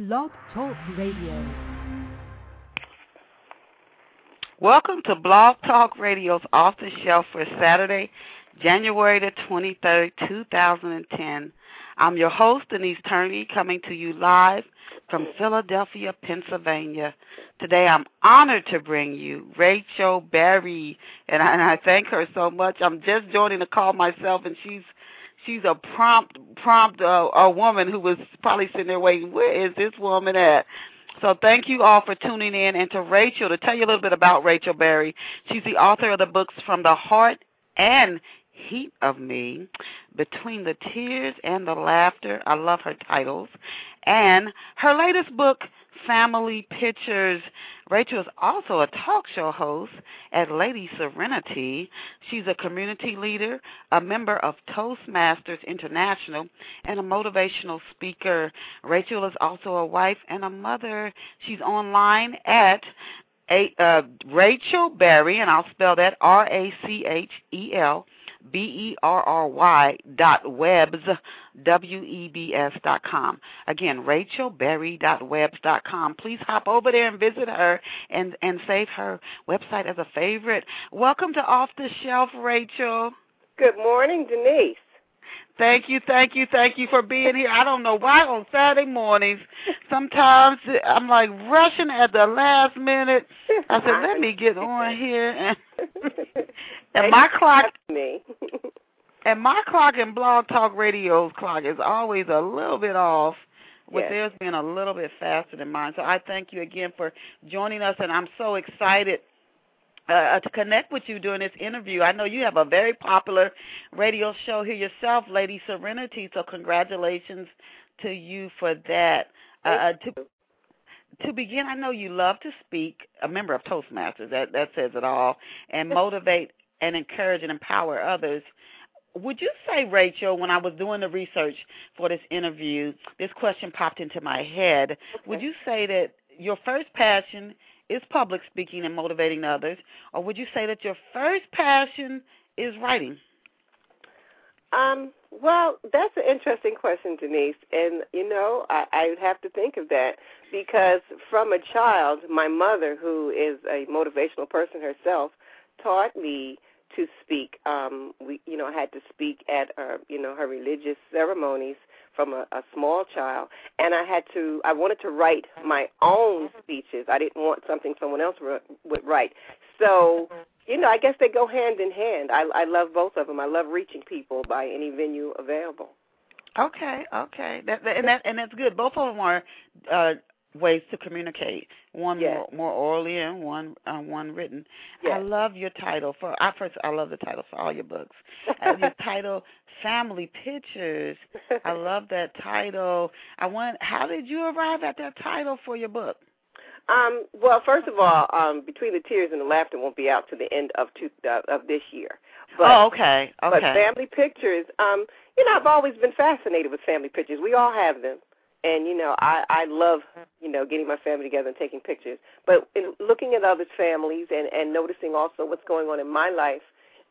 Blog Talk Radio. Welcome to Blog Talk Radio's Off the Shelf for Saturday, January the 23rd, 2010. I'm your host, Denise Turney, coming to you live from Philadelphia, Pennsylvania. Today I'm honored to bring you Rachel Berry, and I thank her so much. I'm just joining the call myself, and she's a prompt a woman who was probably sitting there waiting, where is this woman at? So thank you all for tuning in, and to Rachel, to tell you a little bit about Rachel Berry. She's the author of the books From the Heart and Heat of Me, Between the Tears and the Laughter. I love her titles. And her latest book, Family Pictures. Rachel is also a talk show host at Lady Serenity. She's a community leader, a member of Toastmasters International, and a motivational speaker. Rachel is also a wife and a mother. She's online at Rachel Berry, and I'll spell that RachelBerry.webs, WEBS.com. Again, RachelBerry.webs.com. Please hop over there and visit her and save her website as a favorite. Welcome to Off the Shelf, Rachel. Good morning, Denise. Thank you for being here. I don't know why on Saturday mornings, sometimes I'm like rushing at the last minute. I said, let me get on here. And my clock and Blog Talk Radio's clock is always a little bit off, with theirs being a little bit faster than mine. So I thank you again for joining us, and I'm so excited to connect with you during this interview. I know you have a very popular radio show here yourself, Lady Serenity, so congratulations to you for that. To begin, I know you love to speak, a member of Toastmasters, that says it all, and motivate and encourage and empower others. Would you say, Rachel, when I was doing the research for this interview, this question popped into my head, would you say that your first passion is public speaking and motivating others, or would you say that your first passion is writing? Well, that's an interesting question, Denise, and, I would have to think of that because from a child, my mother, who is a motivational person herself, taught me to speak. I had to speak at, her religious ceremonies from a small child, and I wanted to write my own speeches. I didn't want something someone else would write. So, I guess they go hand in hand. I love both of them. I love reaching people by any venue available. Okay. And that's good. Both of them are ways to communicate. One more orally and one written. Yes. I love your title I love the title for all your books. Your title, Family Pictures. I love that title. How did you arrive at that title for your book? Well, first of all, Between the Tears and the Laughter won't be out to the end of this year. But, okay. But Family Pictures, I've always been fascinated with family pictures. We all have them. And, I love, getting my family together and taking pictures. But in looking at others' families and noticing also what's going on in my life,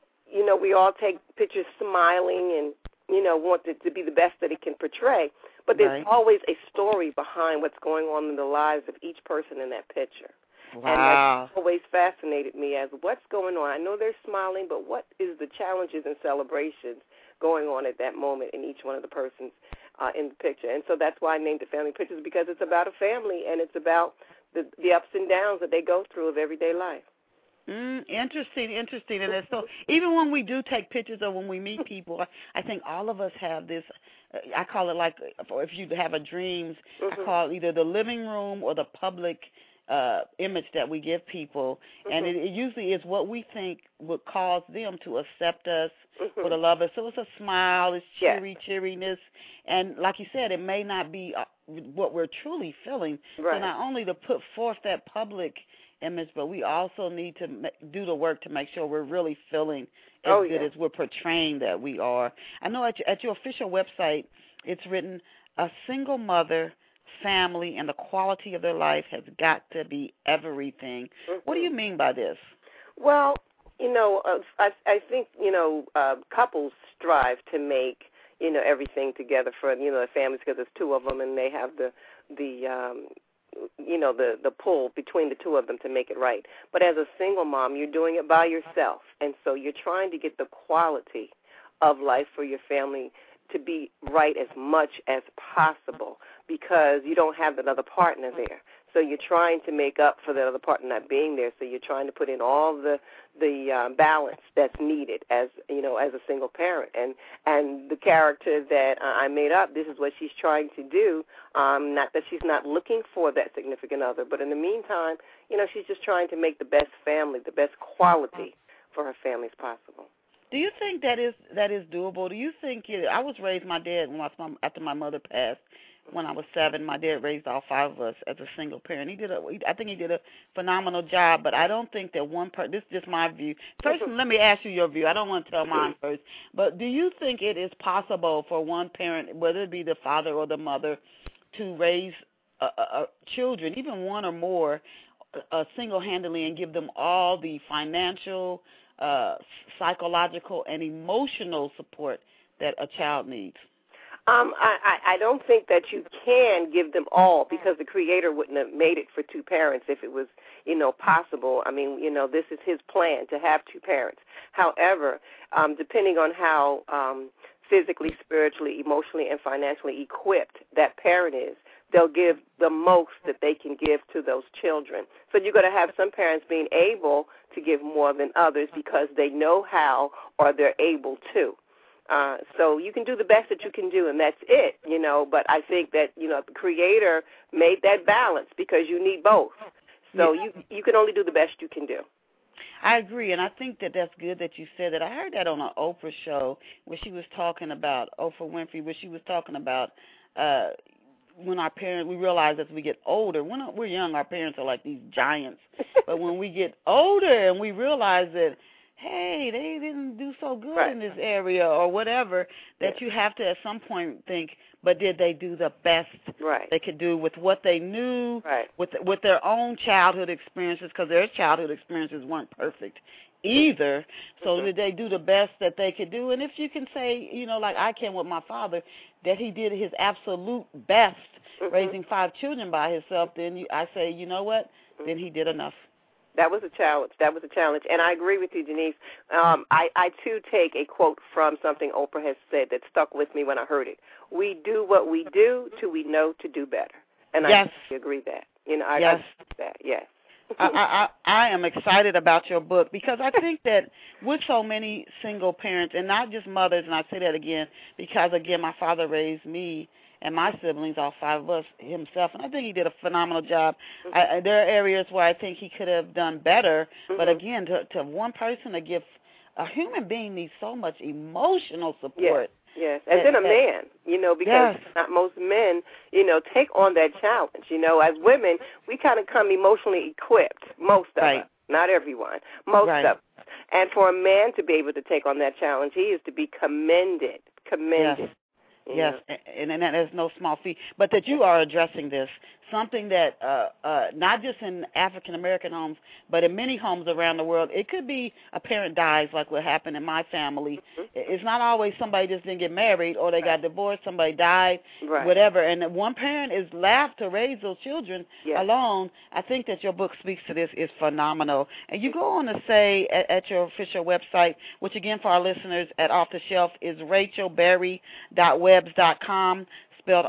we all take pictures smiling and, want it to be the best that it can portray. But there's always a story behind what's going on in the lives of each person in that picture. Wow. And that's always fascinated me as what's going on. I know they're smiling, but what is the challenges and celebrations going on at that moment in each one of the persons in the picture? And so that's why I named it Family Pictures, because it's about a family and it's about the ups and downs that they go through of everyday life. Interesting. And so even when we do take pictures or when we meet people, I think all of us have this, I call it like, if you have a dreams, I call it either the living room or the public image that we give people. And it usually is what we think would cause them to accept us for the love us. So it's a smile, it's cheeriness. And like you said, it may not be what we're truly feeling. Right. So not only to put forth that public image, but we also need to do the work to make sure we're really feeling as good as we're portraying that we are. I know at your official website, it's written, a single mother, family, and the quality of their life has got to be everything. What do you mean by this? Well, I think, couples strive to make, everything together for, the families, because there's two of them and they have the pull between the two of them to make it right. But as a single mom, you're doing it by yourself, and so you're trying to get the quality of life for your family to be right as much as possible, because you don't have that other partner there. So you're trying to make up for that other partner not being there. So you're trying to put in all the balance that's needed as a single parent. And the character that I made up, this is what she's trying to do. Not that she's not looking for that significant other, but in the meantime, she's just trying to make the best family, the best quality for her family as possible. Do you think that is doable? Do you think I was raised, my dad, after my mother passed, when I was 7, my dad raised all 5 of us as a single parent. I think he did a phenomenal job, but I don't think that one person, this is just my view. First, let me ask you your view. I don't want to tell mine first. But do you think it is possible for one parent, whether it be the father or the mother, to raise children, even one or more, single-handedly and give them all the financial, psychological, and emotional support that a child needs? I don't think that you can give them all, because the Creator wouldn't have made it for 2 parents if it was, possible. I mean, this is His plan to have 2 parents. However, depending on how physically, spiritually, emotionally, and financially equipped that parent is, they'll give the most that they can give to those children. So you're going to have some parents being able to give more than others because they know how or they're able to. So you can do the best that you can do, and that's it, But I think that, the Creator made that balance because you need both. So you can only do the best you can do. I agree, and I think that that's good that you said that. I heard that on an Oprah show where she was talking about, Oprah Winfrey, where she was talking about when our parents, we realize as we get older, when we're young, our parents are like these giants. But when we get older and we realize that, hey, they didn't do so good in this area or whatever, that you have to at some point think, but did they do the best they could do with what they knew, with their own childhood experiences, because their childhood experiences weren't perfect either. So did they do the best that they could do? And if you can say, like I can with my father, that he did his absolute best raising 5 children by himself, then I say, you know what, then he did enough. That was a challenge. And I agree with you, Denise. I, too, take a quote from something Oprah has said that stuck with me when I heard it. We do what we do till we know to do better. And I agree that. I agree with that, yes. I am excited about your book because I think that with so many single parents, and not just mothers, and I say that again because, again, my father raised me and my siblings, all 5 of us, himself, and I think he did a phenomenal job. There are areas where I think he could have done better, but again, to one person to give, a human being needs so much emotional support. Yes, and then a man, because not most men, take on that challenge. As women, we kind of come emotionally equipped, most of us, not everyone, most of us. And for a man to be able to take on that challenge, he is to be commended. Yes, and that is no small feat. But that you are addressing this, something that not just in African-American homes, but in many homes around the world, it could be a parent dies like what happened in my family. It's not always somebody just didn't get married or they got divorced, somebody died, whatever. And one parent is left to raise those children alone. I think that your book speaks to this. Is phenomenal. And you go on to say at your official website, which again for our listeners at Off the Shelf is rachelberry.webs.com, spelled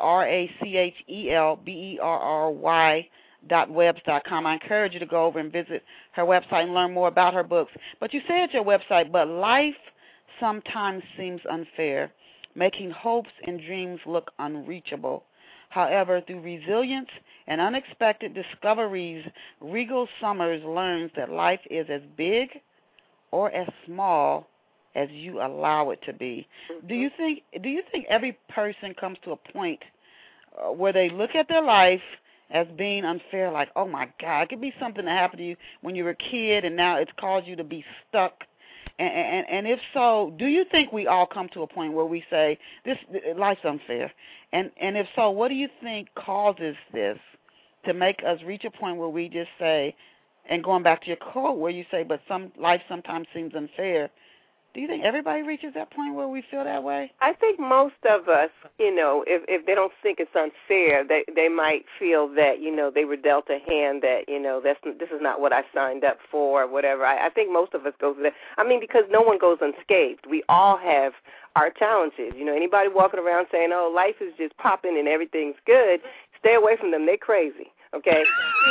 RACHELBERRY.webs.com. I encourage you to go over and visit her website and learn more about her books. But you say at your website, but life sometimes seems unfair, making hopes and dreams look unreachable. However, through resilience and unexpected discoveries, Regal Summers learns that life is as big or as small as you allow it to be. Do you think every person comes to a point where they look at their life as being unfair, like, oh my God, it could be something that happened to you when you were a kid and now it's caused you to be stuck? And if so, do you think we all come to a point where we say, life's unfair? And if so, what do you think causes this to make us reach a point where we just say, and going back to your quote where you say, but life sometimes seems unfair, Do you think everybody reaches that point where we feel that way? I think most of us, if they don't think it's unfair, they might feel that, they were dealt a hand that, this is not what I signed up for or whatever. I think most of us go through that. I mean, because no one goes unscathed. We all have our challenges. Anybody walking around saying, oh, life is just popping and everything's good, stay away from them. They're crazy. Okay,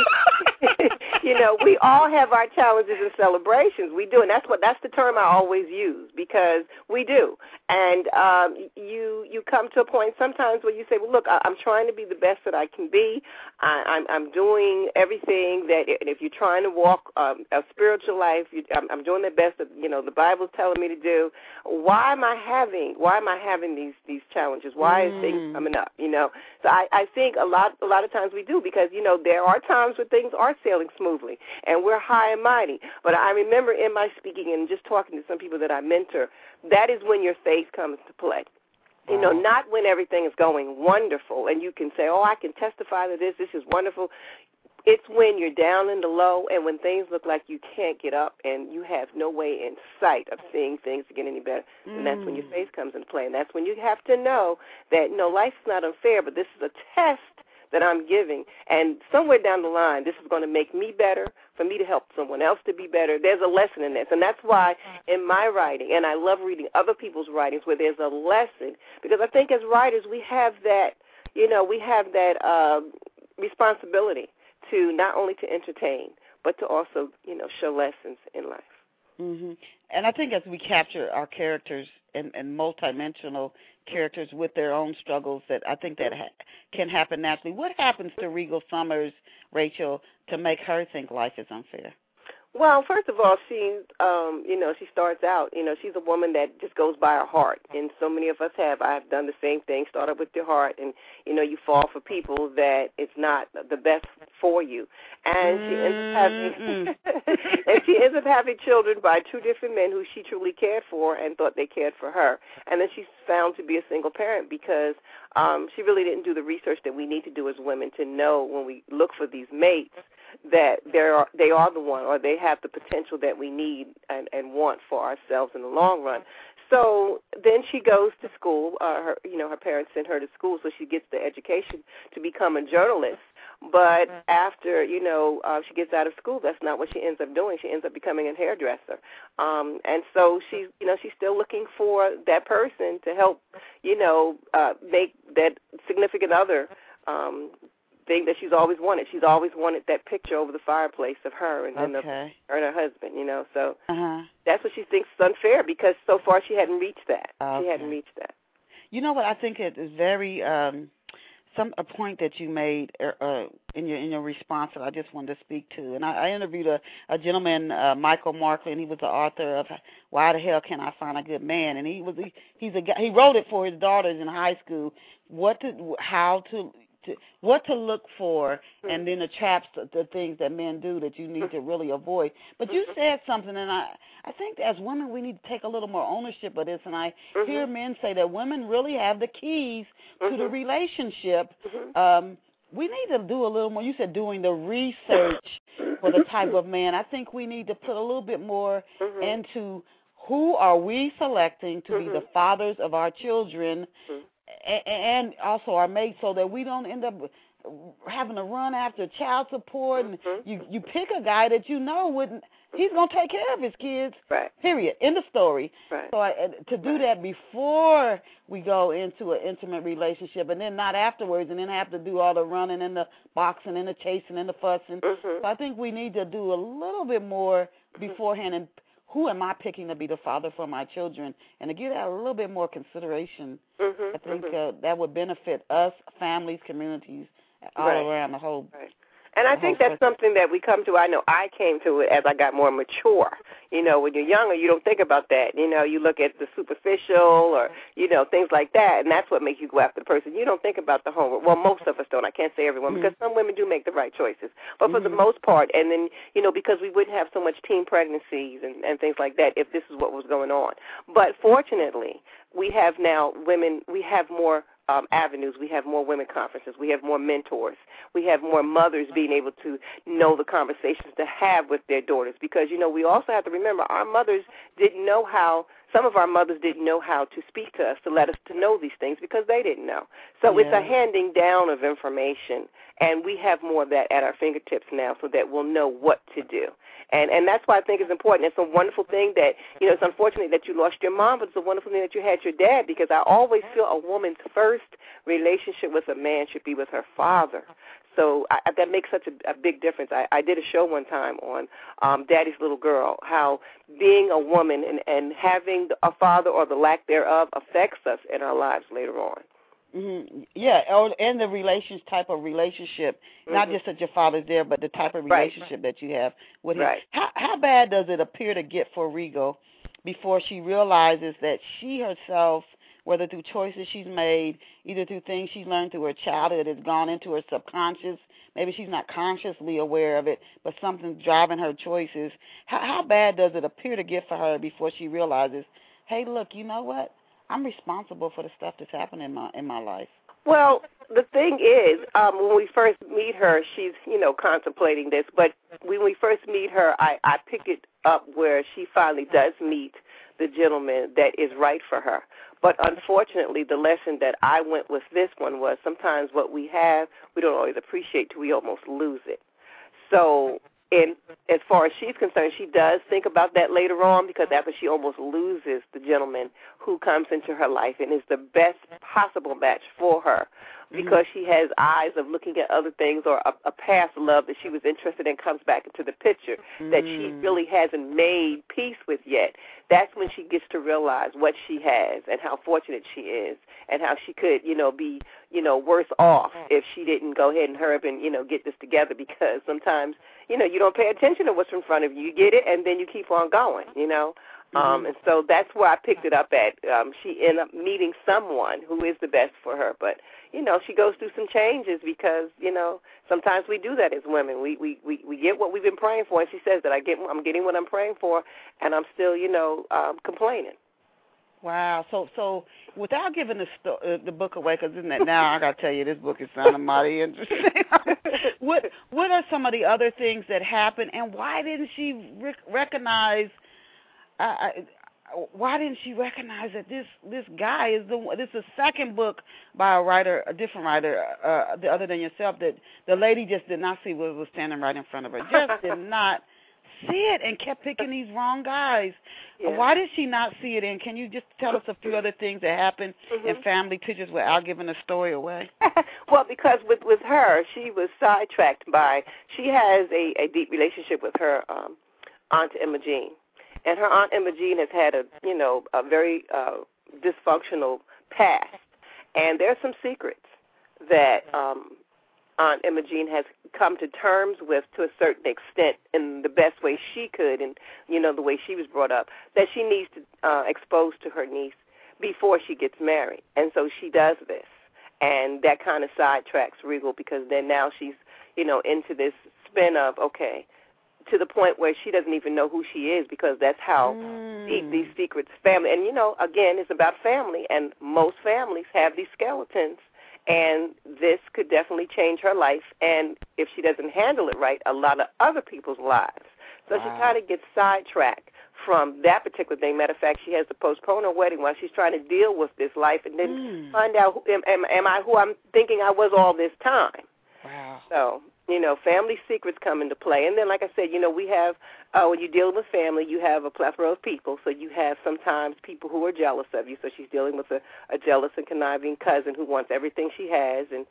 we all have our challenges and celebrations. We do, and that's the term I always use, because we do. And you come to a point sometimes where you say, well, look, I'm trying to be the best that I can be. I'm doing everything that, if you're trying to walk a spiritual life, I'm doing the best that the Bible's telling me to do. Why am I having these challenges? Why is things coming up? So I think a lot of times we do, because there are times when things are sailing smoothly and we're high and mighty. But I remember in my speaking and just talking to some people that I mentor, that is when your faith comes to play. Not when everything is going wonderful and you can say, oh, I can testify to this is wonderful. It's when you're down in the low and when things look like you can't get up and you have no way in sight of seeing things to get any better. And that's when your faith comes into play. And that's when you have to know that, life is not unfair, but this is a test that I'm giving, and somewhere down the line, this is going to make me better, for me to help someone else to be better. There's a lesson in this, and that's why in my writing, and I love reading other people's writings where there's a lesson, because I think as writers we have that, responsibility to not only to entertain, but to also, show lessons in life. Mm-hmm. And I think as we capture our characters and multidimensional characters with their own struggles, that I think that can happen naturally. What happens to Regal Summers, Rachel, to make her think life is unfair? Well, first of all, she starts out, she's a woman that just goes by her heart, and so many of us have. I've done the same thing, start up with your heart, and, you fall for people that it's not the best for you. And she ends up having children by two different men who she truly cared for and thought they cared for her. And then she's found to be a single parent because she really didn't do the research that we need to do as women to know when we look for these mates that they are the one, or they have the potential that we need and want for ourselves in the long run. So then she goes to school. Her parents sent her to school, so she gets the education to become a journalist. But after, she gets out of school, that's not what she ends up doing. She ends up becoming a hairdresser. And so she's still looking for that person to help, make that significant other thing that she's always wanted. She's always wanted that picture over the fireplace of her and her and her husband, So that's what she thinks is unfair, because so far she hadn't reached that. Okay. She hadn't reached that. You know what? I think it is very a point that you made in your response that I just wanted to speak to. And I interviewed a gentleman, Michael Markley, and he was the author of Why the Hell Can't I Find a Good Man? And he's a guy. He wrote it for his daughters in high school. What to look for, and then the traps, the things that men do that you need to really avoid. But you said something, and I think as women we need to take a little more ownership of this, and I hear men say that women really have the keys to the relationship. We need to do a little more. You said doing the research for the type of man. I think we need to put a little bit more into who are we selecting to be the fathers of our children, and also our mates, so that we don't end up having to run after child support. And you pick a guy that wouldn't. He's going to take care of his kids, right? Period. End of story. Right. So to do that before we go into an intimate relationship, and then not afterwards, and then have to do all the running and the boxing and the chasing and the fussing. So I think we need to do a little bit more beforehand. And who am I picking to be the father for my children? And to give that a little bit more consideration, I think that would benefit us, families, communities, all around the whole. Right. And I think that's something that we come to. I know I came to it as I got more mature. When you're younger, you don't think about that. You look at the superficial or, things like that, and that's what makes you go after the person. You don't think about the homework. Well, most of us don't. I can't say everyone, because some women do make the right choices. But for the most part, and then, because we wouldn't have so much teen pregnancies and things like that if this is what was going on. But fortunately, we have now women, we have more avenues. We have more women conferences. We have more mentors. We have more mothers being able to know the conversations to have with their daughters, because, we also have to remember our mothers didn't know how some of our mothers didn't know how to speak to us to let us to know these things because they didn't know. So it's a handing down of information, and we have more of that at our fingertips now so that we'll know what to do. And that's why I think it's important. It's a wonderful thing that, it's unfortunate that you lost your mom, but it's a wonderful thing that you had your dad, because I always feel a woman's first relationship with a man should be with her father. So that makes such a big difference. I did a show one time on Daddy's Little Girl, how being a woman and having a father or the lack thereof affects us in our lives later on. Mm-hmm. Yeah, and the type of relationship, not just that your father's there, but the type of relationship that you have with him. How bad does it appear to get for Regal before she realizes that she herself, whether through choices she's made, either through things she's learned through her childhood, has gone into her subconscious, maybe she's not consciously aware of it, but something's driving her choices. How bad does it appear to get for her before she realizes, hey, look, you know what? I'm responsible for the stuff that's happening in my life. Well, the thing is, when we first meet her, she's, contemplating this. But when we first meet her, I pick it up where she finally does meet the gentleman that is right for her. But unfortunately, the lesson that I went with this one was sometimes what we have, we don't always appreciate till we almost lose it. So as far as she's concerned, she does think about that later on, because after she almost loses the gentleman who comes into her life and is the best possible match for her, because she has eyes of looking at other things, or a past love that she was interested in comes back into the picture that she really hasn't made peace with yet. That's when she gets to realize what she has and how fortunate she is, and how she could, be, worse off if she didn't go ahead and hurry up and, get this together, because sometimes, you don't pay attention to what's in front of you. You get it, and then you keep on going, And so that's where I picked it up at. She ended up meeting someone who is the best for her. But, she goes through some changes because, sometimes we do that as women. We get what we've been praying for. And she says that I'm getting what I'm praying for, and I'm still, complaining. Wow. So without giving the book away, because now I got to tell you, this book is sounding mighty interesting. What are some of the other things that happened, and why didn't she recognize? Why didn't she recognize that this guy is this is the second book by a different writer, other than yourself, that the lady just did not see what was standing right in front of her, just did not see it, and kept picking these wrong guys. Yeah. Why did she not see it? And can you just tell us a few other things that happened in family pictures without giving the story away? Well, because with her, she was sidetracked she has a deep relationship with her Aunt Imogene. And her Aunt Imogene has had a very dysfunctional past. And there's some secrets that Aunt Imogene has come to terms with to a certain extent in the best way she could, and, the way she was brought up, that she needs to expose to her niece before she gets married. And so she does this. And that kind of sidetracks Regal, because then now she's, into this spin of, okay, to the point where she doesn't even know who she is, because that's how deep these secrets family. And, again, it's about family, and most families have these skeletons, and this could definitely change her life, and if she doesn't handle it right, a lot of other people's lives. So she kind of gets sidetracked from that particular thing. Matter of fact, she has to postpone her wedding while she's trying to deal with this life, and then find out, am I who I'm thinking I was all this time? Wow. So, family secrets come into play. And then, like I said, we have, when you deal with family, you have a plethora of people. So you have sometimes people who are jealous of you. So she's dealing with a jealous and conniving cousin who wants everything she has, and,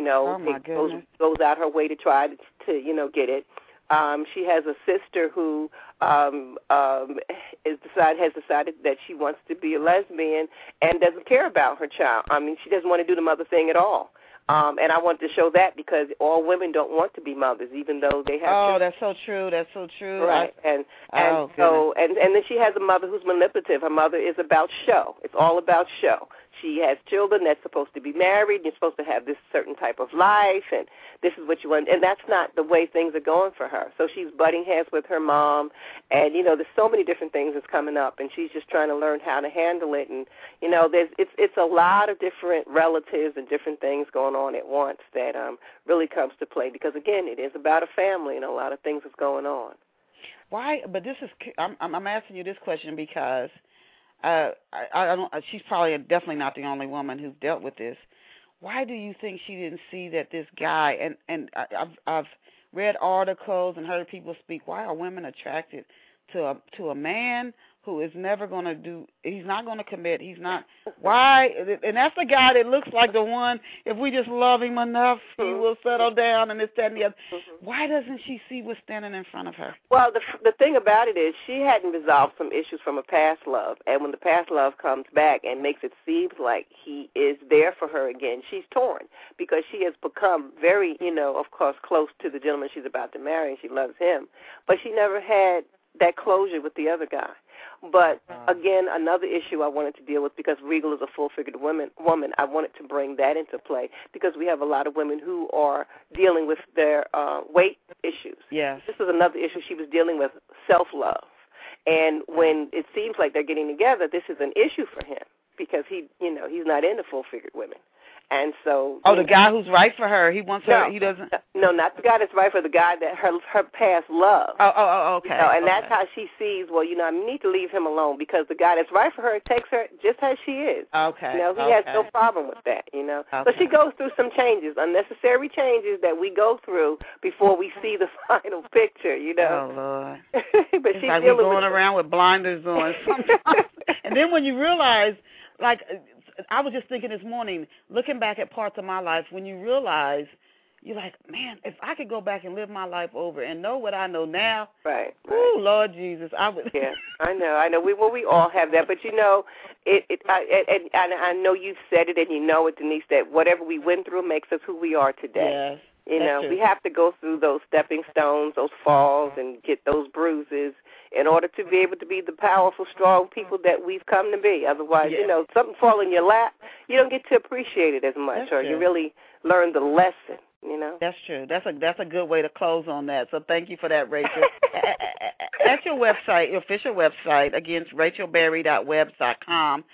goes out her way to try to get it. She has a sister who has decided that she wants to be a lesbian and doesn't care about her child. I mean, she doesn't want to do the mother thing at all. And I want to show that, because all women don't want to be mothers, even though they have children. That's so true. That's so true. Right. And then she has a mother who's manipulative. Her mother is about show. It's all about show. She has children that's supposed to be married. You're supposed to have this certain type of life, and this is what you want. And that's not the way things are going for her. So she's butting heads with her mom, and, there's so many different things that's coming up, and she's just trying to learn how to handle it. And, it's a lot of different relatives and different things going on at once that really comes to play, because, again, it is about a family and a lot of things that's going on. Why? But this is, I'm asking you this question because I don't. She's probably definitely not the only woman who's dealt with this. Why do you think she didn't see that this guy? And I've read articles and heard people speak. Why are women attracted to a man who is never going to do? He's not going to commit. He's not. Why? And that's the guy that looks like the one. If we just love him enough, he will settle down and this, that, and the other. Why doesn't she see what's standing in front of her? Well, the thing about it is she hadn't resolved some issues from a past love, and when the past love comes back and makes it seem like he is there for her again, she's torn because she has become very, of course, close to the gentleman she's about to marry, and she loves him, but she never had that closure with the other guy. But, again, another issue I wanted to deal with, because Regal is a full-figured woman, I wanted to bring that into play because we have a lot of women who are dealing with their weight issues. Yes. This is another issue she was dealing with, self-love. And when it seems like they're getting together, this is an issue for him because he's not into full-figured women. And so, the guy who's right for her, he wants her. He doesn't. No, not the guy that's right for the guy that her past love. Okay. And that's how she sees. Well, I need to leave him alone because the guy that's right for her takes her just as she is. Okay. He has no problem with that. So she goes through some changes, unnecessary changes that we go through before we see the final picture. Oh Lord. But she's like we're going around with blinders on sometimes. And then when you realize, like. I was just thinking this morning, looking back at parts of my life, when you realize, you're like, man, if I could go back and live my life over and know what I know now, right. Ooh, Lord Jesus, I would. Yeah, I know. We all have that, but I know you've said it, and you know it, Denise, that whatever we went through makes us who we are today. Yes. We have to go through those stepping stones, those falls, and get those bruises in order to be able to be the powerful, strong people that we've come to be. Otherwise, something fall in your lap, you don't get to appreciate it as much, That's or true. You really learn the lesson. That's true. That's a good way to close on that. So thank you for that, Rachel. At your website, your official website, again, it's rachelberry.webs.com,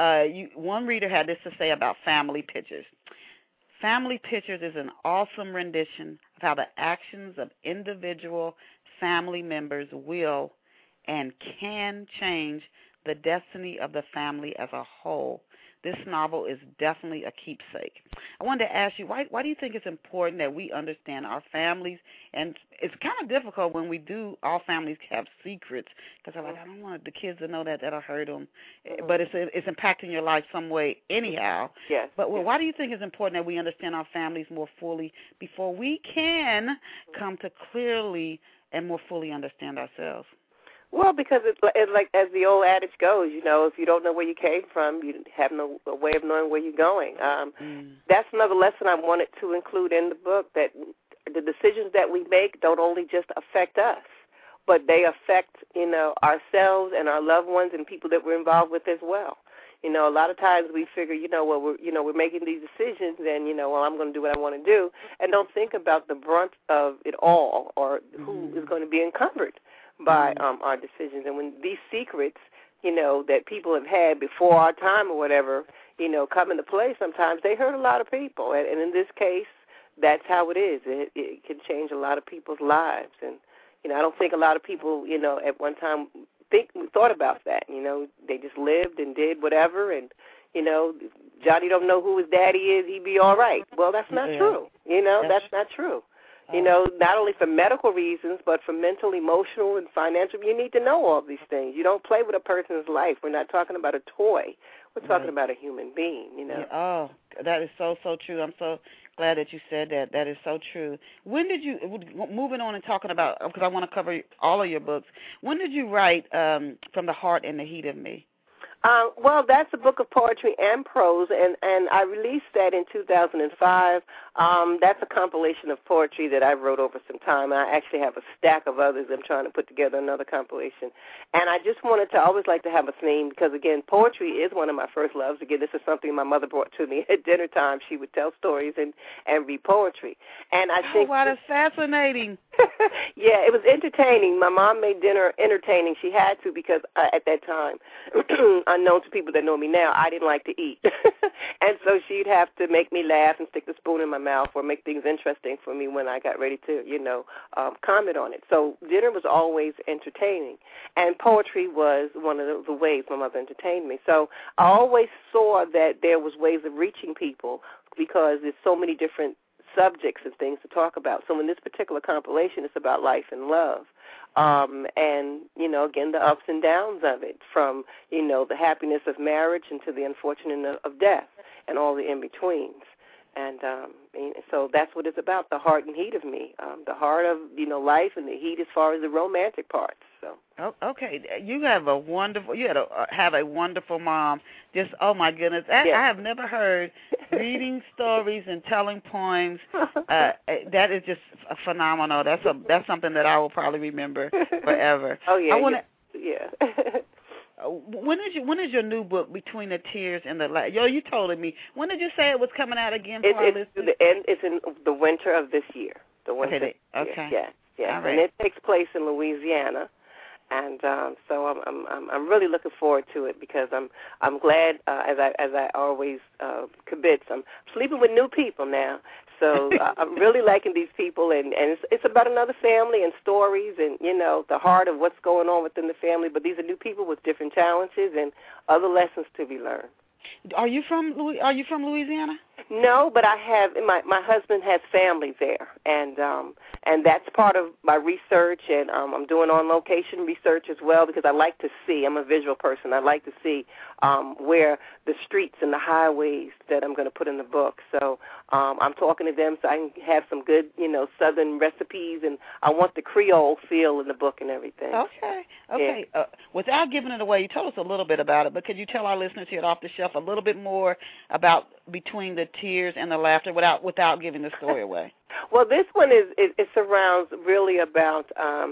one reader had this to say about Family Pictures. Family Pictures is an awesome rendition of how the actions of individual family members will and can change the destiny of the family as a whole. This novel is definitely a keepsake. I wanted to ask you, why do you think it's important that we understand our families? And it's kind of difficult when we do, all families have secrets, because they're like, I don't want the kids to know that'll hurt them. But it's impacting your life some way anyhow. Yes. But why do you think it's important that we understand our families more fully before we can come to clearly and more fully understand ourselves? Well, because it's like, as the old adage goes, if you don't know where you came from, you have no way of knowing where you're going. That's another lesson I wanted to include in the book, that the decisions that we make don't only just affect us, but they affect, ourselves and our loved ones and people that we're involved with as well. A lot of times we figure, we're making these decisions and, I'm going to do what I want to do, and don't think about the brunt of it all, or who is going to be encumbered by our decisions. And when these secrets, that people have had before our time or whatever, come into play, sometimes they hurt a lot of people. And in this case, that's how it is. It can change a lot of people's lives. And, I don't think a lot of people, at one time thought about that. They just lived and did whatever, and, Johnny don't know who his daddy is, he'd be all right. Well, that's not true. That's not true. Not only for medical reasons, but for mental, emotional, and financial. You need to know all these things. You don't play with a person's life. We're not talking about a toy. We're talking about a human being, Oh, that is so, so true. I'm so glad that you said that. That is so true. When did you, moving on and talking about, because I want to cover all of your books, when did you write From the Heart and the Heat of Me? Well, that's a book of poetry and prose, and I released that in 2005. That's a compilation of poetry that I wrote over some time. I actually have a stack of others. I'm trying to put together another compilation. And I just wanted to always like to have a theme because, again, poetry is one of my first loves. Again, this is something my mother brought to me at dinner time. She would tell stories and read poetry. And I think wow, that's fascinating. Yeah, it was entertaining. My mom made dinner entertaining. She had to because at that time, unknown to people that know me now, I didn't like to eat. And so she'd have to make me laugh and stick the spoon in my mouth or make things interesting for me when I got ready to, comment on it. So dinner was always entertaining. And poetry was one of the ways my mother entertained me. So I always saw that there was ways of reaching people because there's so many different subjects and things to talk about. So in this particular compilation, it's about life and love. And, again, the ups and downs of it, from, the happiness of marriage and to the unfortunate of death and all the in-betweens. And so that's what it's about, the heart and heat of me, the heart of, life and the heat as far as the romantic parts. So. Oh, okay, you have a wonderful mom. Just, oh my goodness, I have never heard reading stories and telling poems. That is just phenomenal. That's something that I will probably remember forever. Oh yeah, When is your new book, Between the Tears and the Light? You told me. When did you say it was coming out again? It's in the winter of this year. The winter. Okay. Yeah. All right. And it takes place in Louisiana. And so I'm really looking forward to it because I'm glad as I always kibitz. I'm sleeping with new people now, so I'm really liking these people, and it's about another family and stories and the heart of what's going on within the family. But these are new people with different challenges and other lessons to be learned. Are you from Louisiana? No, but I have. My husband has family there, and that's part of my research. And I'm doing on-location research as well because I like to see. I'm a visual person. I like to see where the streets and the highways that I'm going to put in the book. So I'm talking to them so I can have some good, Southern recipes, and I want the Creole feel in the book and everything. Okay. Yeah. Without giving it away, you told us a little bit about it, but could you tell our listeners here at Off the Shelf a little bit more about Between the Tears and the Laughter without giving the story away? Well, this one it surrounds really about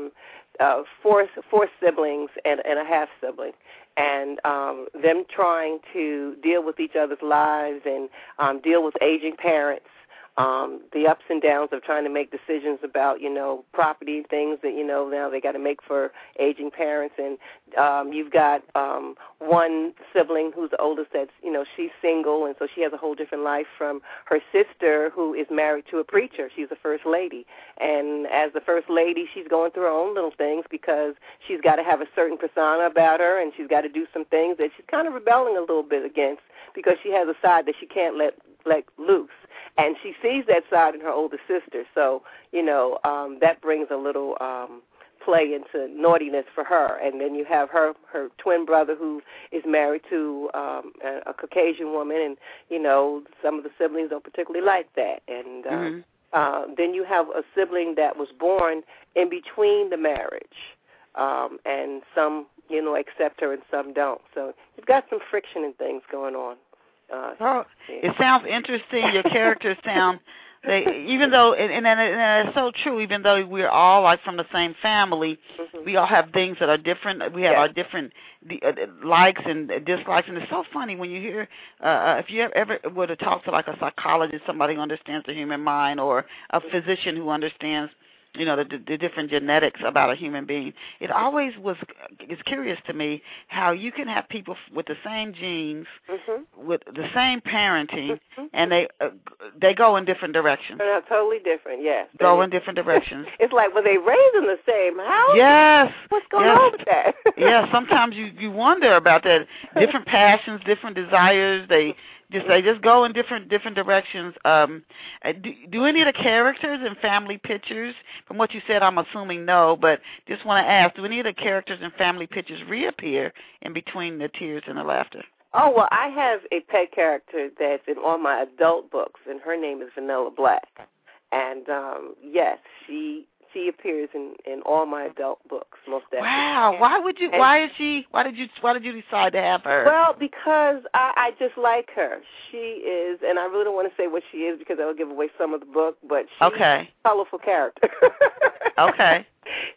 four siblings and a half sibling, and them trying to deal with each other's lives and deal with aging parents. The ups and downs of trying to make decisions about, property and things that, now they got to make for aging parents. And you've got one sibling who's the oldest that's, she's single, and so she has a whole different life from her sister who is married to a preacher. She's the first lady. And as the first lady, she's going through her own little things because she's got to have a certain persona about her, and she's got to do some things that she's kind of rebelling a little bit against because she has a side that she can't let loose. And she sees that side in her older sister. So, that brings a little play into naughtiness for her. And then you have her twin brother who is married to a Caucasian woman. And, some of the siblings don't particularly like that. And then you have a sibling that was born in between the marriage. And some, accept her and some don't. So you've got some friction and things going on. It sounds interesting. Your characters sound, even though, and it's so true, even though we're all like from the same family, we all have things that are different. We have our different likes and dislikes, and it's so funny when you hear, if you ever were to talk to like a psychologist, somebody who understands the human mind, or a physician who understands the different genetics about a human being. It always is curious to me how you can have people with the same genes, with the same parenting, and they go in different directions. They're totally different, yes. Go in different directions. It's like, were they raised in the same house? Yes. What's going on with that? Yeah, sometimes you wonder about that. Different passions, different desires, they just go in different directions. Do any of the characters in Family Pictures, from what you said, I'm assuming no, but just want to ask, do any of the characters in Family Pictures reappear in Between the Tears and the Laughter? Oh, well, I have a pet character that's in all my adult books, and her name is Vanilla Black. And, yes, she appears in all my adult books, most definitely. Wow! Why did you decide to have her? Well, because I just like her. She is, and I really don't want to say what she is because that will give away some of the book, but she's a colorful character. Okay.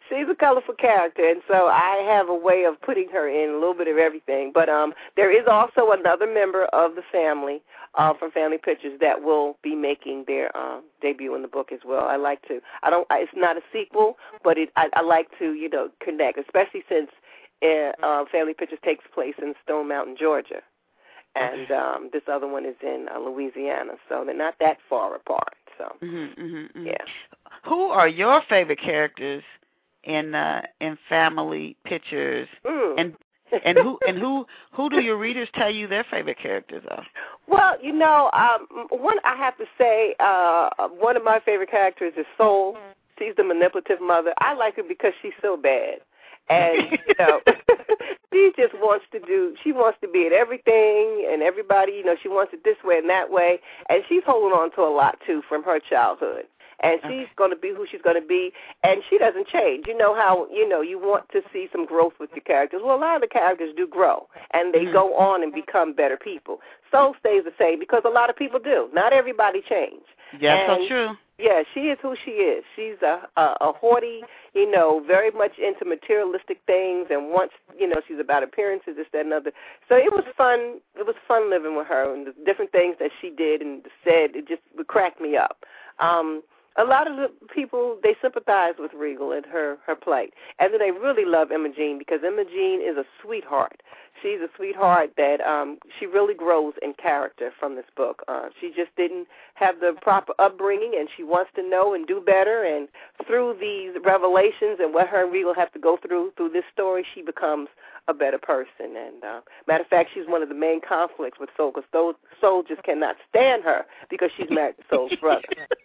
She's a colorful character, and so I have a way of putting her in a little bit of everything. But there is also another member of the family from Family Pictures that will be making their debut in the book as well. It's not a sequel, but I like to, connect, especially since Family Pictures takes place in Stone Mountain, Georgia. And this other one is in Louisiana, so they're not that far apart. So, yeah. Who are your favorite characters in Family Pictures, and who do your readers tell you their favorite characters are? Well, one I have to say, one of my favorite characters is Soul. She's the manipulative mother. I like her because she's so bad, and she just wants to be at everything and everybody. She wants it this way and that way, and she's holding on to a lot too from her childhood. And she's going to be who she's going to be, and she doesn't change. You know how, you want to see some growth with your characters. Well, a lot of the characters do grow, and they go on and become better people. Soul stays the same because a lot of people do. Not everybody change. Yeah, so true. Yeah, she is who she is. She's a haughty, very much into materialistic things, and once, she's about appearances, this, that, and other. So it was fun. It was fun living with her, and the different things that she did and said, it just would crack me up. A lot of the people, they sympathize with Regal and her plight. And then they really love Imogene because Imogene is a sweetheart. She's a sweetheart that she really grows in character from this book. She just didn't have the proper upbringing, and she wants to know and do better. And through these revelations and what her and Regal have to go through this story, she becomes a better person. And matter of fact, she's one of the main conflicts with Soul because Soul just cannot stand her because she's married to Soul's brother.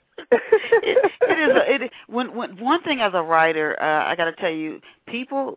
One thing as a writer, I got to tell you, people.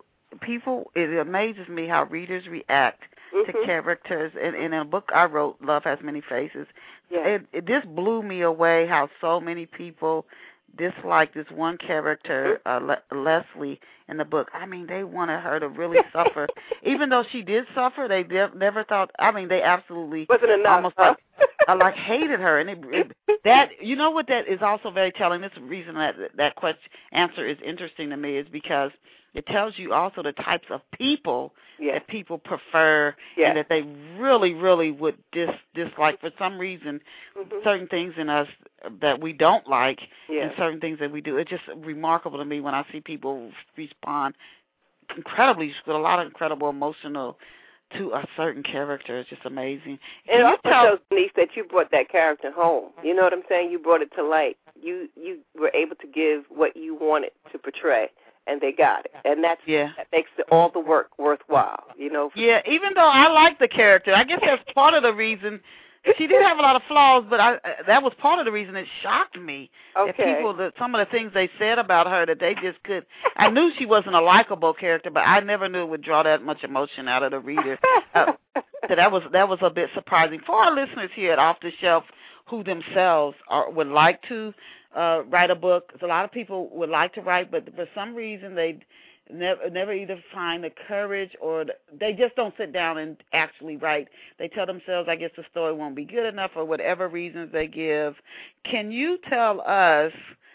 It amazes me how readers react to characters. And in a book I wrote, Love Has Many Faces, this blew me away. How so many people dislike this one character, Leslie, in the book. I mean, they wanted her to really suffer, even though she did suffer. They never thought. I mean, they absolutely wasn't enough. Almost like hated her, and that what that is also very telling. This reason that question answer is interesting to me is because it tells you also the types of people that people prefer and that they really, really would dislike for some reason. Certain things in us that we don't like and certain things that we do. It's just remarkable to me when I see people respond incredibly with a lot of incredible emotional to a certain character. It's just amazing. And it also shows, Denise, that you brought that character home. You know what I'm saying? You brought it to light. You were able to give what you wanted to portray, and they got it. And that makes all the work worthwhile, Yeah, even though I like the character, I guess that's part of the reason. She did have a lot of flaws, but that was part of the reason it shocked me. Okay. That some of the things they said about her that they just could. I knew she wasn't a likable character, but I never knew it would draw that much emotion out of the reader. So that was a bit surprising for our listeners here at Off the Shelf, who themselves would like to write a book. A lot of people would like to write, but for some reason they never either find the courage or they just don't sit down and actually write. They tell themselves, I guess the story won't be good enough or whatever reasons they give. Can you tell us,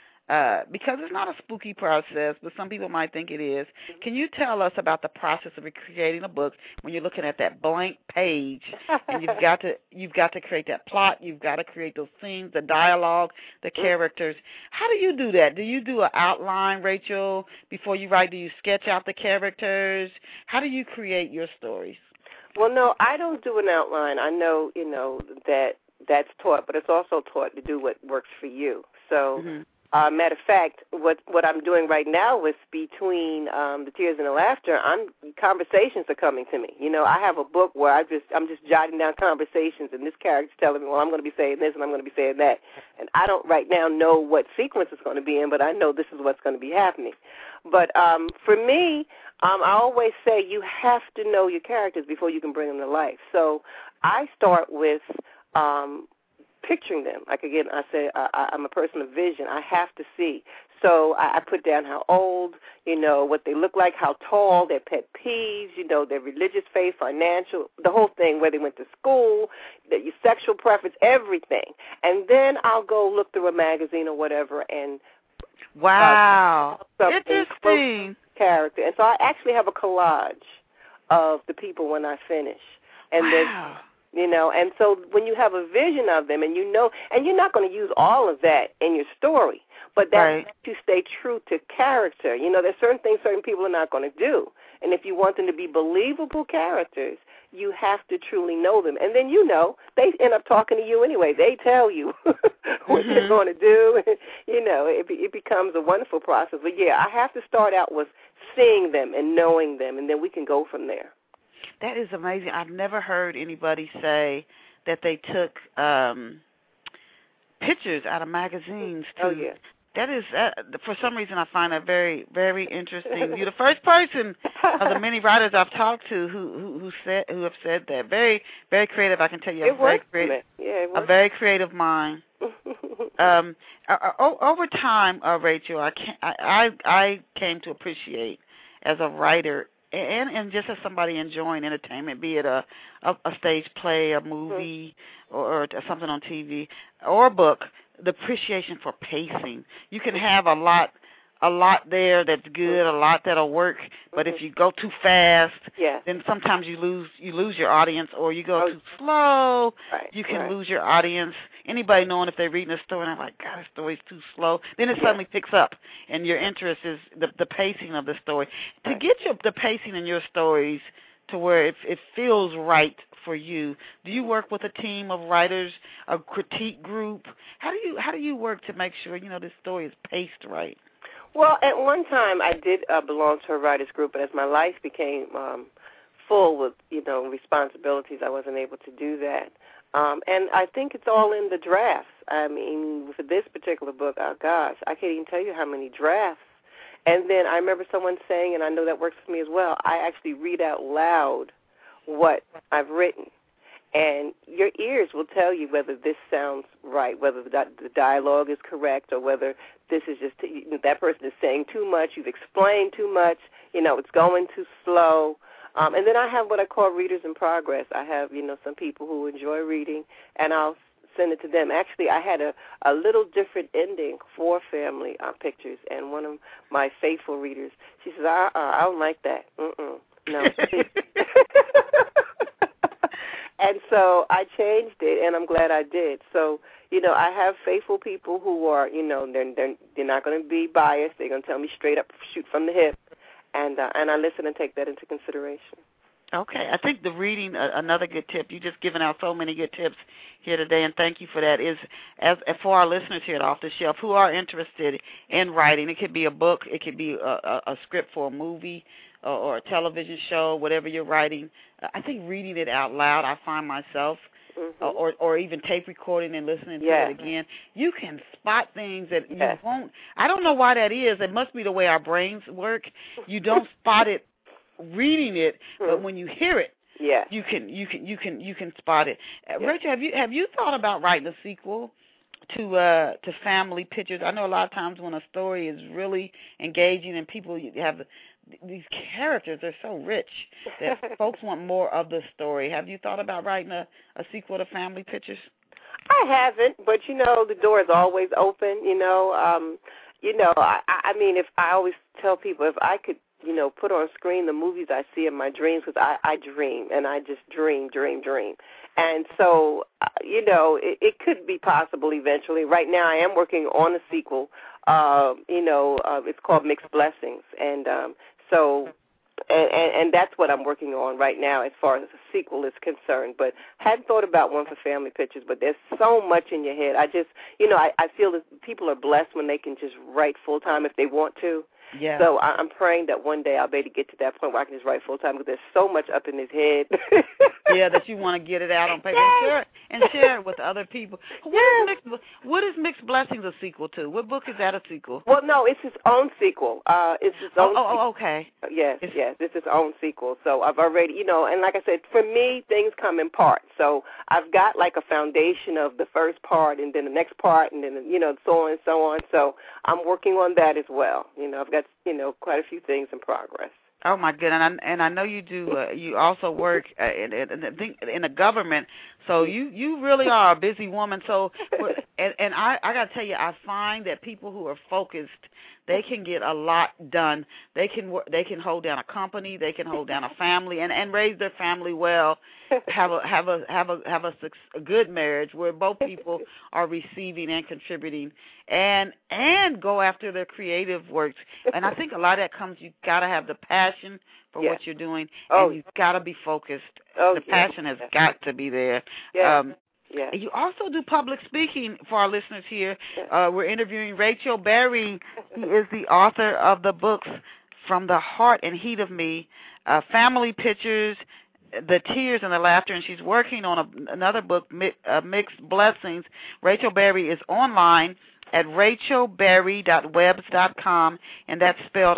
because it's not a spooky process, but some people might think it is, can you tell us about the process of creating a book when you're looking at that blank page and you've got to create that plot, you've got to create those scenes, the dialogue, the characters. How do you do that? Do you do an outline, Rachel, before you write? Do you sketch out the characters? How do you create your stories? Well, no, I don't do an outline. I know, that's taught, but it's also taught to do what works for you. So matter of fact, what I'm doing right now is between the tears and the laughter. Conversations are coming to me. I have a book where I'm just jotting down conversations, and this character's telling me, well, I'm going to be saying this and I'm going to be saying that, and I don't right now know what sequence it's going to be in, but I know this is what's going to be happening. But for me, I always say you have to know your characters before you can bring them to life. So I start with picturing them. Like, again, I say I'm a person of vision. I have to see. So I put down how old, what they look like, how tall, their pet peeves, their religious faith, financial, the whole thing, where they went to school, your sexual preference, everything. And then I'll go look through a magazine or whatever and Wow. Interesting. Character. And so I actually have a collage of the people when I finish. And wow. And so when you have a vision of them and and you're not going to use all of that in your story, but that's to stay true to character. There's certain things certain people are not going to do. And if you want them to be believable characters, you have to truly know them. And then they end up talking to you anyway. They tell you what they're going to do. It becomes a wonderful process. But, I have to start out with seeing them and knowing them, and then we can go from there. That is amazing. I've never heard anybody say that they took pictures out of magazines. That is, for some reason, I find that very, very interesting. You're the first person of the many writers I've talked to who have said that. Very, very creative. I can tell you, a very creative mind. Over time, Rachel, I came to appreciate as a writer and just as somebody enjoying entertainment, be it a stage play, a movie, or something on TV, or a book, the appreciation for pacing. You can have a lot there that's good, a lot that'll work, but if you go too fast, then sometimes you lose your audience, or you go too slow, you can lose your audience. Anybody knowing if they're reading a story and they're like, God, this story's too slow, then it suddenly picks up, and your interest is the pacing of the story. To get the pacing in your stories to where it feels right for you, do you work with a team of writers, a critique group? How do you work to make sure this story is paced right? Well, at one time I did belong to a writers group, but as my life became full with responsibilities, I wasn't able to do that. And I think it's all in the drafts. I mean, for this particular book, oh gosh, I can't even tell you how many drafts. And then I remember someone saying, and I know that works for me as well, I actually read out loud what I've written. And your ears will tell you whether this sounds right, whether the dialogue is correct, or whether this is just that person is saying too much, you've explained too much, it's going too slow. And then I have what I call readers in progress. I have, some people who enjoy reading, and I'll send it to them. Actually, I had a little different ending for Family Pictures, and one of my faithful readers, she says, I don't like that. No. And so I changed it, and I'm glad I did. So, I have faithful people who are, they're not going to be biased. They're going to tell me straight up, shoot from the hip, and I listen and take that into consideration. Okay. I think the reading, another good tip, you've just given out so many good tips here today, and thank you for that, is as for our listeners here at Off the Shelf who are interested in writing. It could be a book. It could be a script for a movie or a television show, whatever you're writing. I think reading it out loud, I find myself, or even tape recording and listening to it again, you can spot things that you won't. I don't know why that is. It must be the way our brains work. You don't spot it reading it, but when you hear it, you can spot it. Rachel, have you thought about writing a sequel to Family Pictures? I know a lot of times when a story is really engaging and people have these characters, they're so rich that folks want more of the story. Have you thought about writing a sequel to Family Pictures? I haven't, but the door is always open. I mean, if I always tell people if I could, put on screen the movies I see in my dreams, because I dream, and I just dream. And so, it could be possible eventually. Right now I am working on a sequel. It's called Mixed Blessings. And and that's what I'm working on right now as far as the sequel is concerned. But hadn't thought about one for Family Pictures, but there's so much in your head. I just, I feel that people are blessed when they can just write full-time if they want to. Yeah. So I'm praying that one day I'll be able to get to that point where I can just write full-time, because there's so much up in his head. That you want to get it out on paper and share it with other people. What is Mixed Blessings a sequel to? What book is that a sequel? Well, no, it's his own sequel. It's his own sequel. Okay. Yes, it's his own sequel. So I've already, and like I said, for me, things come in parts. So I've got like a foundation of the first part, and then the next part, and then, so on and so on. So I'm working on that as well. I've got, quite a few things in progress. Oh my goodness, and I know you do. You also work in the government, so you really are a busy woman. So, and I got to tell you, I find that people who are focused, they can get a lot done. They can hold down a company, they can hold down a family, and raise their family well. Have a good marriage where both people are receiving and contributing, and go after their creative works. And I think a lot of that comes. You got to have the passion for what you're doing, and you've got to be focused. The passion has got to be there. Yeah. You also do public speaking for our listeners here. We're interviewing Rachel Berry. She is the author of the books From the Heart and Heat of Me, Family Pictures, The Tears and the Laughter, and she's working on another book, Mixed Blessings. Rachel Berry is online at rachelberry.webs.com, and that's spelled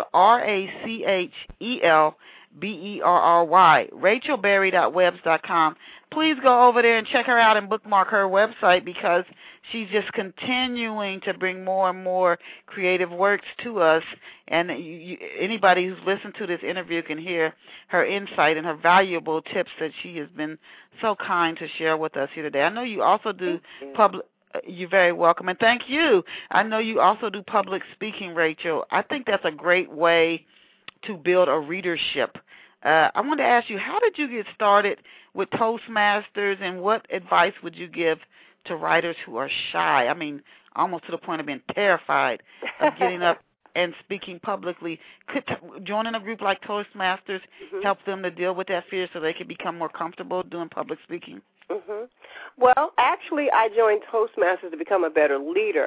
RACHELBERRY, rachelberry.webs.com. Please go over there and check her out and bookmark her website, because she's just continuing to bring more and more creative works to us. And anybody who's listened to this interview can hear her insight and her valuable tips that she has been so kind to share with us here today. I know you also do public. You're very welcome, and thank you. I know you also do public speaking, Rachel. I think that's a great way to build a readership. I wanted to ask you, how did you get started with Toastmasters, and what advice would you give to writers who are shy? I mean, almost to the point of being terrified of getting up and speaking publicly. Could joining a group like Toastmasters help them to deal with that fear so they can become more comfortable doing public speaking? Well, actually, I joined Toastmasters to become a better leader.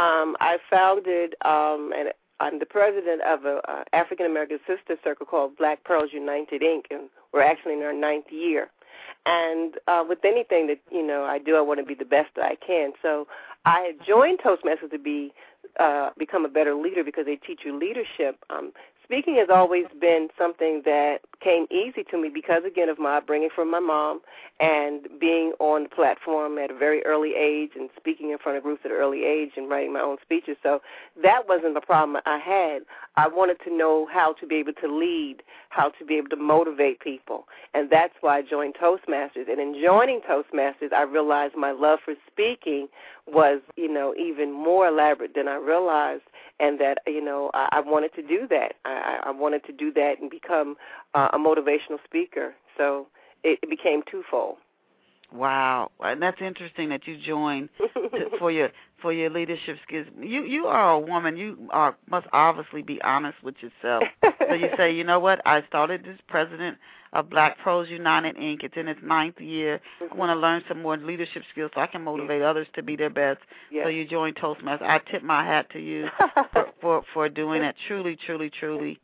I founded, and I'm the president of an African-American sister circle called Black Pearls United, Inc., and we're actually in our 9th year. And with anything that, I do, I want to be the best that I can. So I had joined Toastmasters to become a better leader, because they teach you leadership. Speaking has always been something that came easy to me because, again, of my upbringing from my mom and being on the platform at a very early age and speaking in front of groups at an early age and writing my own speeches. So that wasn't the problem I had. I wanted to know how to be able to lead, how to be able to motivate people, and that's why I joined Toastmasters. And in joining Toastmasters, I realized my love for speaking was, even more elaborate than I realized, and that, I wanted to do that. I wanted to do that and become a motivational speaker. So it became twofold. Wow, and that's interesting that you joined for your leadership skills. You are a woman. You must obviously be honest with yourself. So you say, you know what? I started as president of Black Pearls United, Inc. It's in its 9th year. I want to learn some more leadership skills so I can motivate others to be their best. Yes. So you joined Toastmasters. I tip my hat to you for doing that. Truly, truly, truly.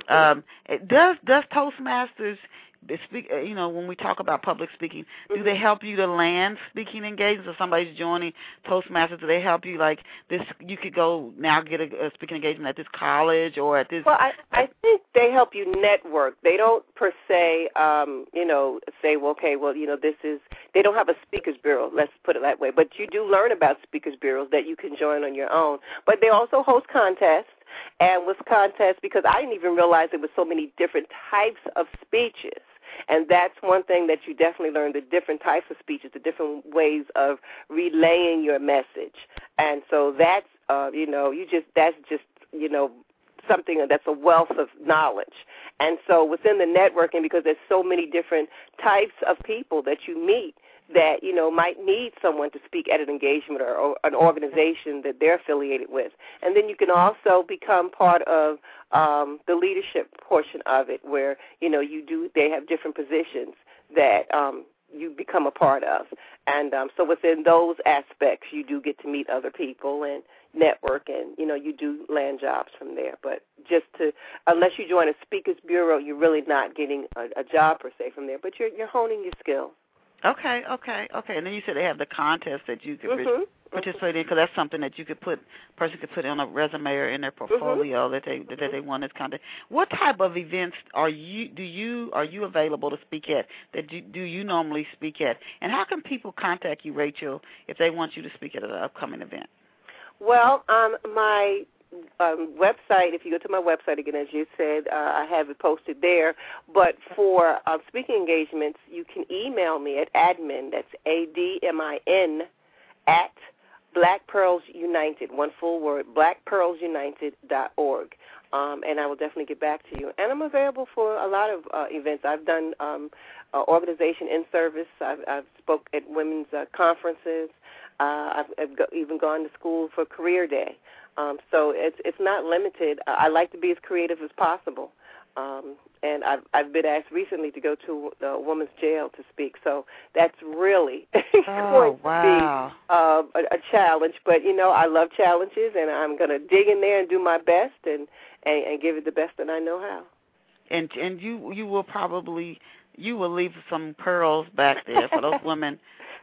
Does Toastmasters speak? When we talk about public speaking, do they help you to land speaking engagements? If somebody's joining Toastmasters, do they help you like this? You could go now get a speaking engagement at this college or at this. Well, I think they help you network. They don't per se, say, well, okay, well, this is. They don't have a speakers bureau. Let's put it that way. But you do learn about speakers bureaus that you can join on your own. But they also host contests. And with contests, because I didn't even realize there were so many different types of speeches. And that's one thing that you definitely learn, the different types of speeches, the different ways of relaying your message. And so that's, something that's a wealth of knowledge. And so within the networking, because there's so many different types of people that you meet, that, might need someone to speak at an engagement or an organization that they're affiliated with. And then you can also become part of the leadership portion of it where, they have different positions that you become a part of. And so within those aspects, you do get to meet other people and network, and, you do land jobs from there. But unless you join a speakers bureau, you're really not getting a job per se from there, but you're honing your skills. Okay. And then you said they have the contest that you could participate in, because that's something that person could put on a resume or in their portfolio that they won this contest. What type of events are you available to speak at? Do you normally speak at? And how can people contact you, Rachel, if they want you to speak at an upcoming event? Well, my website, if you go to my website again, as you said, I have it posted there. But for speaking engagements, you can email me at admin, that's ADMIN, at Black Pearls United, one full word, blackpearlsunited.org. And I will definitely get back to you. And I'm available for a lot of events. I've done organization in service. I've spoke at women's conferences. I've even gone to school for Career Day. So it's not limited. I like to be as creative as possible. And I've been asked recently to go to the women's jail to speak. So that's really going to be a challenge. But, you know, I love challenges, and I'm going to dig in there and do my best and give it the best that I know how. And you will leave some pearls back there for those women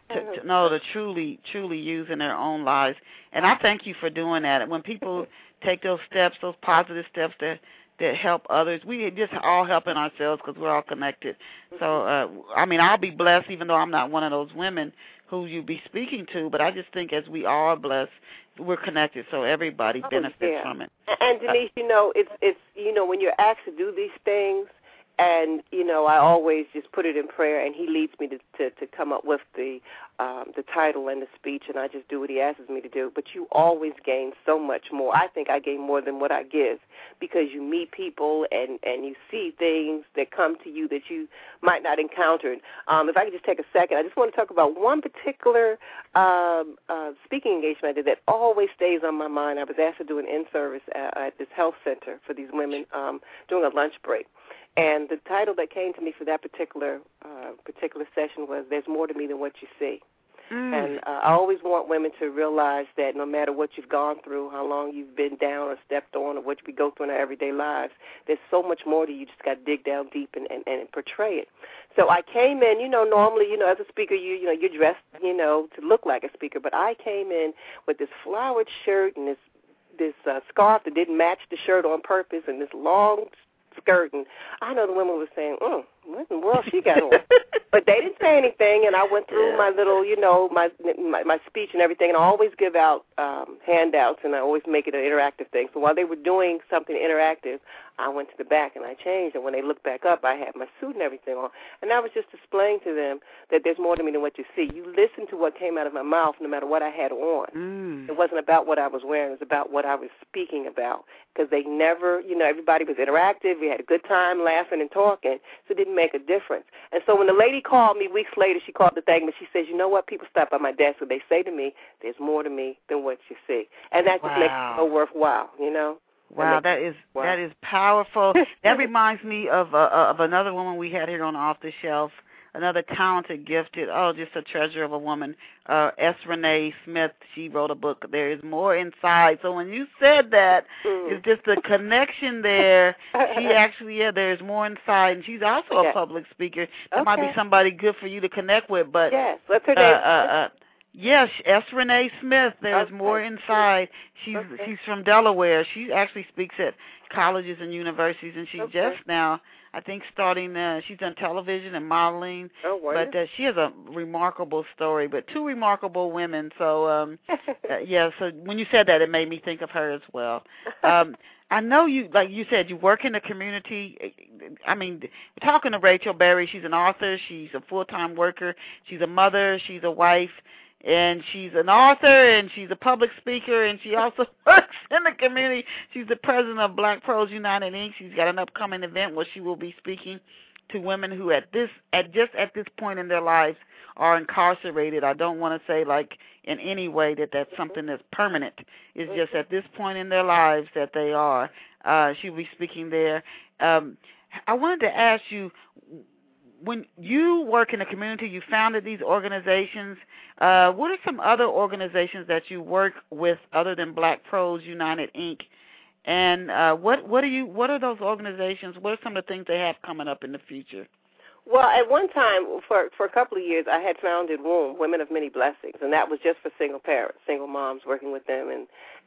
to truly use in their own lives. And I thank you for doing that. When people take those steps, those positive steps that help others, we just all helping ourselves because we're all connected. So, I'll be blessed even though I'm not one of those women who you be speaking to, but I just think as we all are blessed, we're connected, so everybody benefits from it. And Denise, it's when you're asked to do these things, and I always just put it in prayer, and He leads me to come up with the title and the speech, and I just do what He asks me to do. But you always gain so much more. I think I gain more than what I give, because you meet people and you see things that come to you that you might not encounter. If I could just take a second, I just want to talk about one particular speaking engagement I did that always stays on my mind. I was asked to do an in-service at this health center for these women during a lunch break. And the title that came to me for that particular session was "There's More to Me Than What You See." And I always want women to realize that no matter what you've gone through, how long you've been down or stepped on, or what we go through in our everyday lives, there's so much more to you. You just got to dig down deep and portray it. So I came in, normally, as a speaker, you're dressed, to look like a speaker. But I came in with this flowered shirt and this scarf that didn't match the shirt on purpose, and this long skirt, and I know the women were saying, what in the world she got on? But they didn't say anything, and I went through my little, my speech and everything, and I always give out handouts, and I always make it an interactive thing. So while they were doing something interactive, I went to the back and I changed, and when they looked back up, I had my suit and everything on, and I was just displaying to them that there's more to me than what you see. You listen to what came out of my mouth no matter what I had on. It wasn't about what I was wearing. It was about what I was speaking about, because they never, everybody was interactive. We had a good time laughing and talking, so it didn't make a difference. And so when the lady called me weeks later, she called the thing, but she says, you know what, people stop by my desk and they say to me, there's more to me than what you see. And that just makes it so worthwhile, Wow, that is powerful. That reminds me of another woman we had here on Off the Shelf, another talented, gifted, just a treasure of a woman, S. Renee Smith. She wrote a book, There Is More Inside. So when you said that, it's just the connection there. She actually, there's more inside, and she's also a public speaker. That might be somebody good for you to connect with. But yes, what's her name? Yes, S. Renee Smith. There's more inside. She's from Delaware. She actually speaks at colleges and universities, and she's just now, I think, starting. She's done television and modeling. But she has a remarkable story. But two remarkable women. So so when you said that, it made me think of her as well. I know you, like you said, you work in the community. We're talking to Rachel Berry. She's an author. She's a full-time worker. She's a mother. She's a wife. And she's an author, and she's a public speaker, and she also works in the community. She's the president of Black Pearls United, Inc. She's got an upcoming event where she will be speaking to women who at this point in their lives are incarcerated. I don't want to say like in any way that that's something that's permanent. It's just at this point in their lives that they are. She'll be speaking there. I wanted to ask you, when you work in the community, you founded these organizations. What are some other organizations that you work with other than Black Pearls United, Inc.? And what are those organizations? What are some of the things they have coming up in the future? Well, at one time, for a couple of years, I had founded WOMB, Women of Many Blessings, and that was just for single parents, single moms, working with them.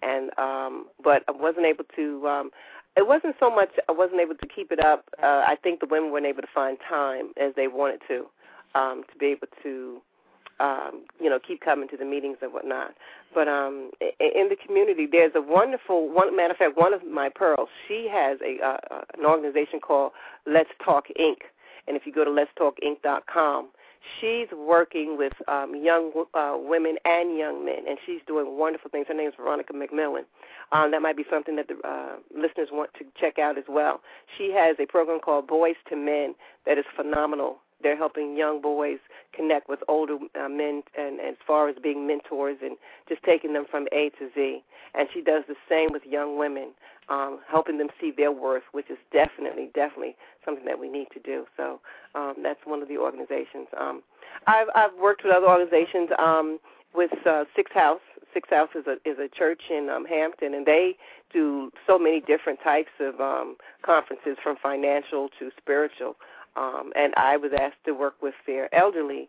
But I wasn't able to. It wasn't so much I wasn't able to keep it up. I think the women weren't able to find time as they wanted to be able to keep coming to the meetings and whatnot. But in the community, there's a wonderful matter of fact, one of my pearls, she has an organization called Let's Talk Inc. And if you go to letstalkinc.com, she's working with young women and young men, and she's doing wonderful things. Her name is Veronica McMillan. That might be something that the listeners want to check out as well. She has a program called Boys to Men that is phenomenal. They're helping young boys connect with older men and as far as being mentors and just taking them from A to Z. And she does the same with young women, helping them see their worth, which is definitely something that we need to do. So that's one of the organizations. I've worked with other organizations with Six House. Six House is a church in Hampton, and they do so many different types of conferences, from financial to spiritual. And I was asked to work with their elderly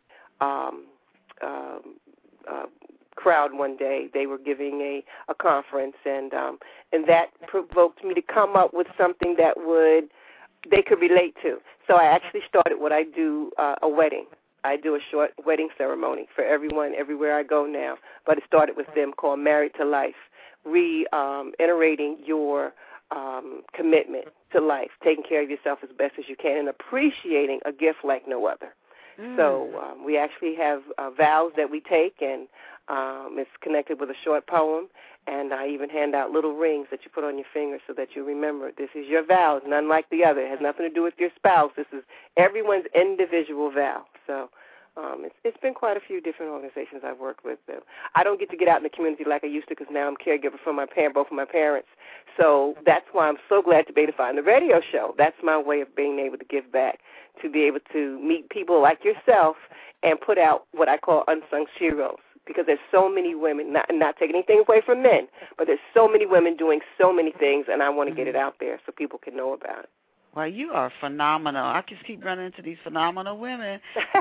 crowd one day. They were giving a conference, and that provoked me to come up with something that they could relate to. So I actually started what I do, a wedding. I do a short wedding ceremony for everyone everywhere I go now, but it started with them, called Married to Life, reiterating your commitment to life, taking care of yourself as best as you can, and appreciating a gift like no other. So we actually have vows that we take, and it's connected with a short poem, and I even hand out little rings that you put on your finger so that you remember this is your vow, none like the other. It has nothing to do with your spouse. This is everyone's individual vow. So it's been quite a few different organizations I've worked with. I don't get to get out in the community like I used to, because now I'm caregiver for both of my parents. So that's why I'm so glad to be able to find the radio show. That's my way of being able to give back, to be able to meet people like yourself and put out what I call unsung heroes, because there's so many women, not taking anything away from men, but there's so many women doing so many things, and I want to get it out there so people can know about it. Well, you are phenomenal. I just keep running into these phenomenal women.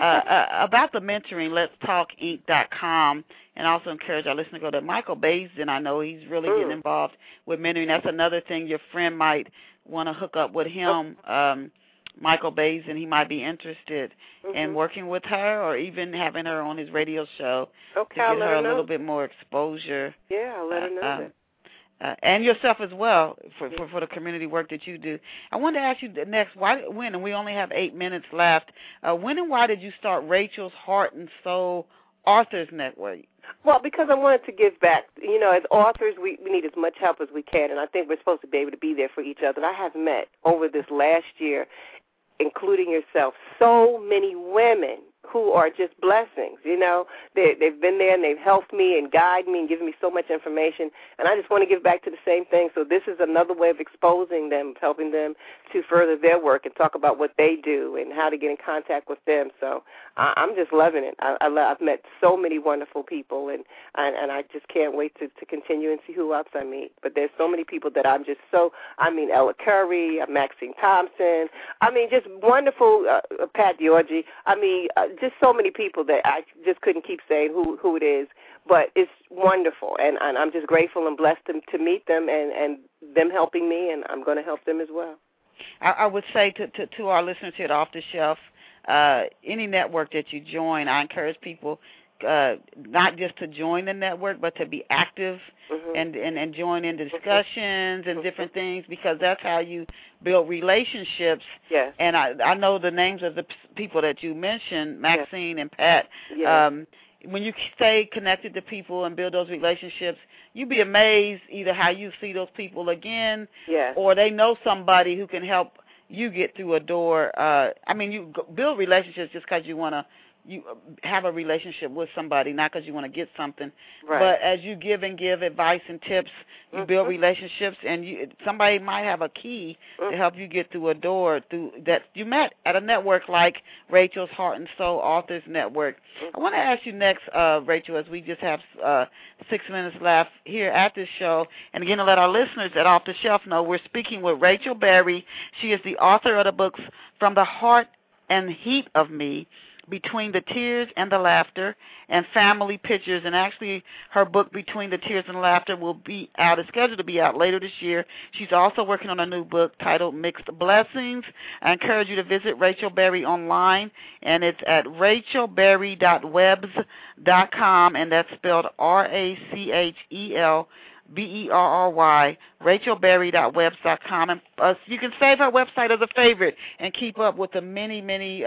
About the mentoring, letstalkinc.com, and also encourage our listeners to go to Michael Baisden. I know he's really getting involved with mentoring. That's another thing your friend might want to hook up with him. Michael Baisden, he might be interested in working with her, or even having her on his radio show to get her a little bit more exposure. Yeah, I'll let her know that. And yourself as well for the community work that you do. I wanted to ask you next, when, and we only have 8 minutes left, when and why did you start Rachel's Heart and Soul Authors Network? Well, because I wanted to give back. As authors, we need as much help as we can, and I think we're supposed to be able to be there for each other. And I have met over this last year, including yourself, so many women who are just blessings. They've been there and they've helped me and guided me and given me so much information, and I just want to give back to the same thing. So this is another way of exposing them, helping them to further their work and talk about what they do and how to get in contact with them. So I'm just loving it. I've met so many wonderful people, and I just can't wait to continue and see who else I meet. But there's so many people that I'm just Ella Curry, Maxine Thompson, just wonderful, Pat Diorgi. Just so many people that I just couldn't keep saying who it is, but it's wonderful, and I'm just grateful and blessed to meet them and them helping me, and I'm going to help them as well. I would say to our listeners here at Off the Shelf, any network that you join, I encourage people not just to join the network, but to be active and join in discussions and different things, because that's how you build relationships. Yes. And I know the names of the people that you mentioned, Maxine and Pat. Yes. When you stay connected to people and build those relationships, you'd be amazed either how you see those people again, or they know somebody who can help you get through a door. You build relationships just because you want to have a relationship with somebody, not because you want to get something. Right. But as you give advice and tips, you build relationships, and somebody might have a key to help you get through a door that you met at a network like Rachel's Heart and Soul Authors Network. I want to ask you next, Rachel, as we just have 6 minutes left here at this show, and again to let our listeners at Off the Shelf know we're speaking with Rachel Berry. She is the author of the books From the Heart and Heat of Me, Between the Tears and the Laughter, and Family Pictures. And actually, her book, Between the Tears and Laughter, will be out. It's scheduled to be out later this year. She's also working on a new book titled Mixed Blessings. I encourage you to visit Rachel Berry online, and it's at rachelberry.webs.com, and that's spelled RACHELBERRY, rachelberry.webs.com. And you can save her website as a favorite and keep up with the many, many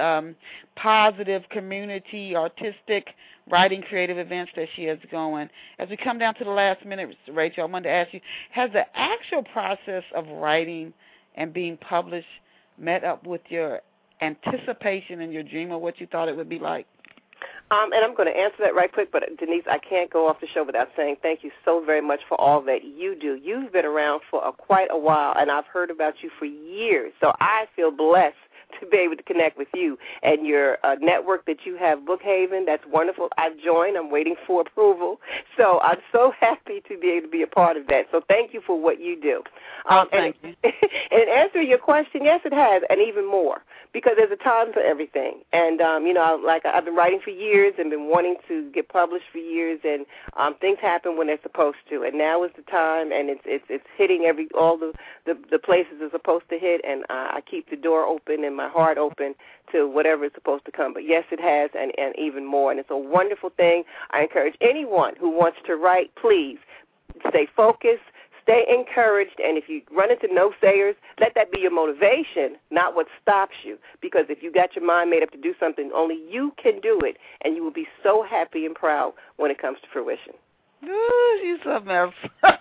positive community, artistic, writing, creative events that she has going. As we come down to the last minute, Rachel, I wanted to ask you, has the actual process of writing and being published met up with your anticipation and your dream of what you thought it would be like? And I'm going to answer that right quick, but Denise, I can't go off the show without saying thank you so very much for all that you do. You've been around for quite a while, and I've heard about you for years, so I feel blessed to be able to connect with you and your network that you have, Bookhaven. That's wonderful. I've joined. I'm waiting for approval. So I'm so happy to be able to be a part of that. So thank you for what you do. Thank you. And answer your question, yes, it has, and even more, because there's a time for everything. And, I've been writing for years and been wanting to get published for years, and things happen when they're supposed to. And now is the time, and it's hitting all the places it's supposed to hit, and I keep the door open and my heart open to whatever is supposed to come. But yes, it has, and even more. And it's a wonderful thing. I encourage anyone who wants to write, please stay focused, stay encouraged, and if you run into no-sayers, let that be your motivation, not what stops you. Because if you got your mind made up to do something, only you can do it, and you will be so happy and proud when it comes to fruition. Ooh, she's something else.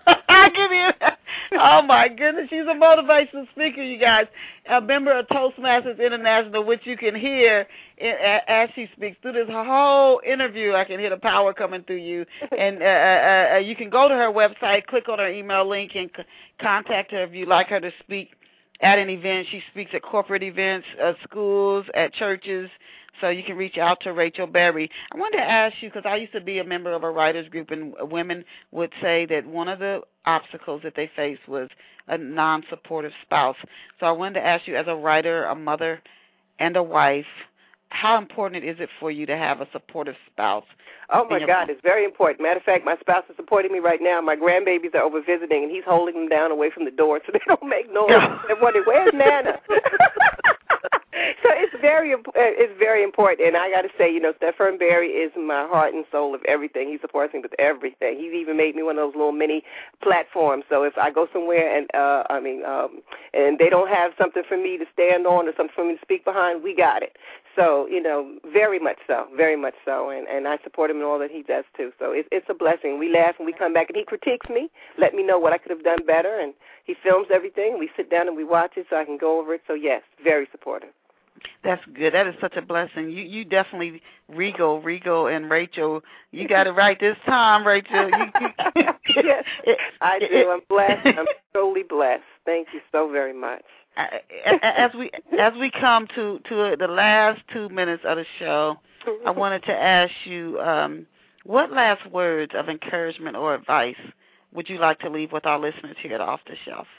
I can hear that. Oh, my goodness. She's a motivational speaker, you guys. A member of Toastmasters International, which you can hear as she speaks. Through this whole interview, I can hear the power coming through you. And you can go to her website, click on her email link, and contact her if you'd like her to speak at an event. She speaks at corporate events, schools, at churches. So you can reach out to Rachel Berry. I wanted to ask you, because I used to be a member of a writers group, and women would say that one of the obstacles that they faced was a non-supportive spouse. So I wanted to ask you, as a writer, a mother, and a wife, how important is it for you to have a supportive spouse? Oh, my God, it's very important. Matter of fact, my spouse is supporting me right now. My grandbabies are over visiting, and he's holding them down away from the door so they don't make noise. They're wondering, where's Nana? So it's very important, and I got to say, Stephen Berry is my heart and soul of everything. He supports me with everything. He's even made me one of those little mini platforms. So if I go somewhere and and they don't have something for me to stand on or something for me to speak behind, we got it. So very much so, and I support him in all that he does too. So it's a blessing. We laugh and we come back, and he critiques me, let me know what I could have done better, and he films everything. We sit down and we watch it so I can go over it. So yes, very supportive. That's good. That is such a blessing. You definitely, Regal and Rachel, you got it right this time, Rachel. Yes, I do. I'm blessed. I'm totally blessed. Thank you so very much. As we come to the last 2 minutes of the show, I wanted to ask you, what last words of encouragement or advice would you like to leave with our listeners here at Off the Shelf?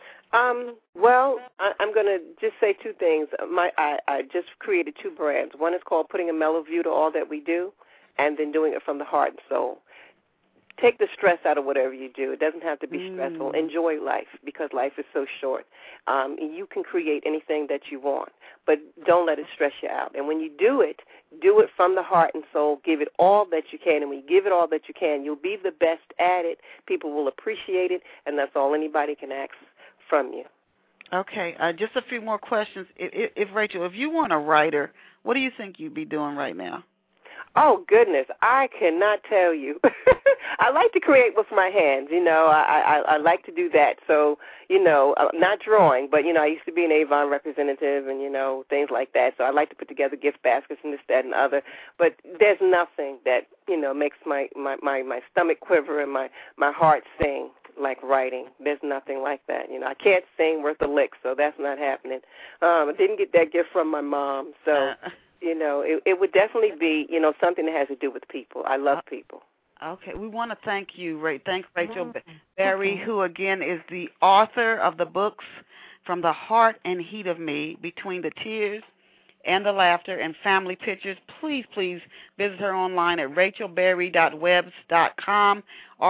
Well, I'm going to just say two things. I just created 2 brands. One is called Putting a Mellow View to All That We Do, and then doing it from the heart and soul. Take the stress out of whatever you do. It doesn't have to be stressful. Enjoy life, because life is so short. You can create anything that you want, but don't let it stress you out. And when you do it from the heart and soul. Give it all that you can, and when you give it all that you can, you'll be the best at it. People will appreciate it, and that's all anybody can ask from you. Okay, just a few more questions. If Rachel, if you weren't a writer, what do you think you'd be doing right now? Oh, goodness, I cannot tell you. I like to create with my hands, I like to do that. So, not drawing, but, I used to be an Avon representative and, things like that. So I like to put together gift baskets and this, that, and other. But there's nothing that, makes my stomach quiver and my heart sing like writing. There's nothing like that. I can't sing worth a lick, so that's not happening. I didn't get that gift from my mom, so... it would definitely be, something that has to do with people. I love people. Okay. We want to thank you, Thank Rachel Berry, who, again, is the author of the books From the Heart and Heat of Me, Between the Tears and the laughter and family pictures. Please visit her online at rachelberry.webs.com,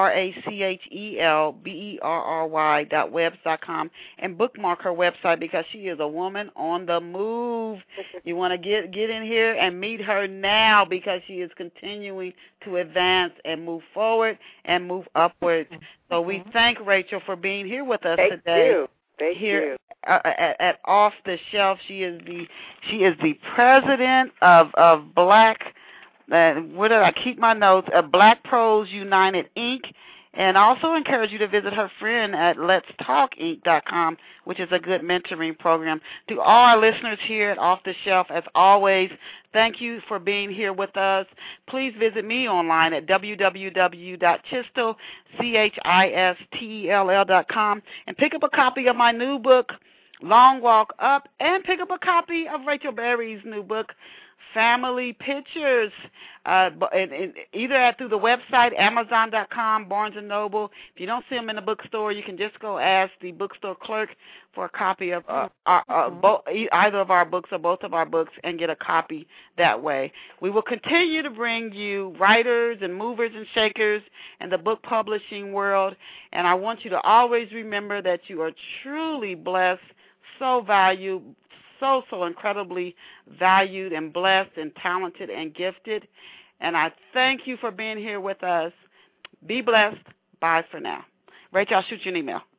RACHELBERRY.webs.com, and bookmark her website because she is a woman on the move. You want to get in here and meet her now because she is continuing to advance and move forward and move upwards. So we thank Rachel for being here with us today. Thank you. At Off the Shelf, she is the president of Black. Where did I keep my notes? Black Pros United Inc. And also encourage you to visit her friend at letstalkinc.com, which is a good mentoring program. To all our listeners here at Off the Shelf, as always, thank you for being here with us. Please visit me online at www.chistell.com and pick up a copy of my new book, Long Walk Up, and pick up a copy of Rachel Berry's new book, Family Pictures, either through the website, Amazon.com, Barnes & Noble. If you don't see them in the bookstore, you can just go ask the bookstore clerk for a copy of either of our books or both of our books and get a copy that way. We will continue to bring you writers and movers and shakers in the book publishing world, and I want you to always remember that you are truly blessed, so valued, so incredibly valued and blessed and talented and gifted. And I thank you for being here with us. Be blessed. Bye for now. Rachel, I'll shoot you an email.